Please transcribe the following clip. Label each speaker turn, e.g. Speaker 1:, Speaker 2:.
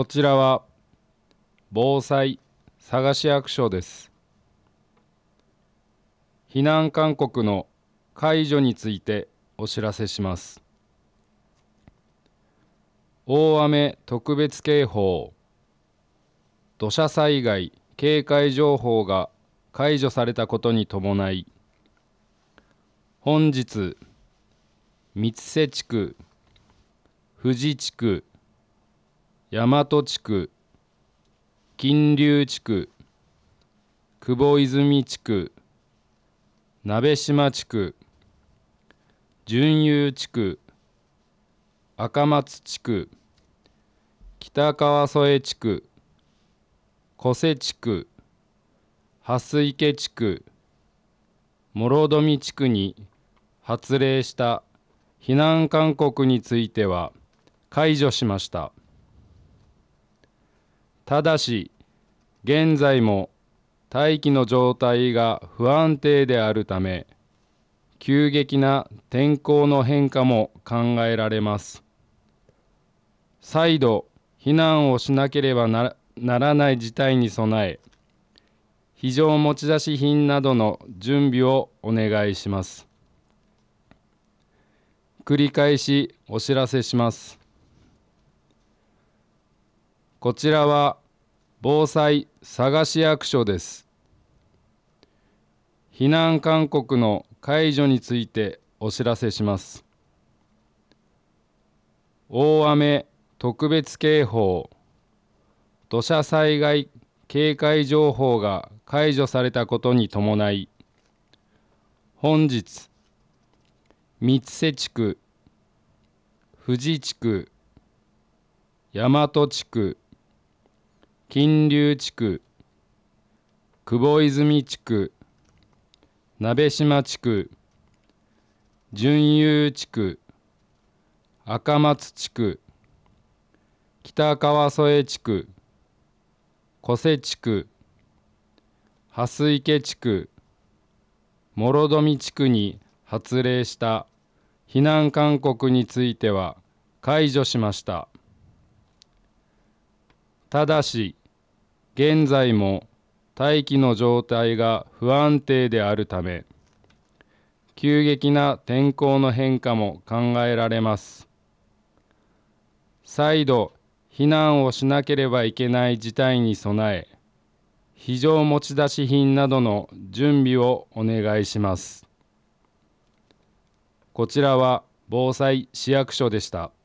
Speaker 1: こちらは防災佐賀市役所です。避難勧告の解除についてお知らせします。大雨特別警報、土砂災害警戒情報が解除されたことに伴い、本日、三瀬地区、富士地区、大和地区、金龍地区、久保泉地区、鍋島地区、準優地区、赤松地区、北川添地区、小瀬地区、蓮池地区、諸富地区に発令した避難勧告については解除しました。ただし、現在も大気の状態が不安定であるため、急激な天候の変化も考えられます。再度避難をしなければならない事態に備え、非常持ち出し品などの準備をお願いします。繰り返しお知らせします。こちらは防災佐賀市役所です。避難勧告の解除についてお知らせします。大雨特別警報、土砂災害警戒情報が解除されたことに伴い、本日、三瀬地区、富士地区、大和地区、金龍地区、久保泉地区、鍋島地区、準優地区、赤松地区、北川添地区、小瀬地区、蓮池地区、諸富地区に発令した避難勧告については解除しました。ただし、現在も大気の状態が不安定であるため、急激な天候の変化も考えられます。再度避難をしなければいけない事態に備え、非常持ち出し品などの準備をお願いします。こちらは防災市役所でした。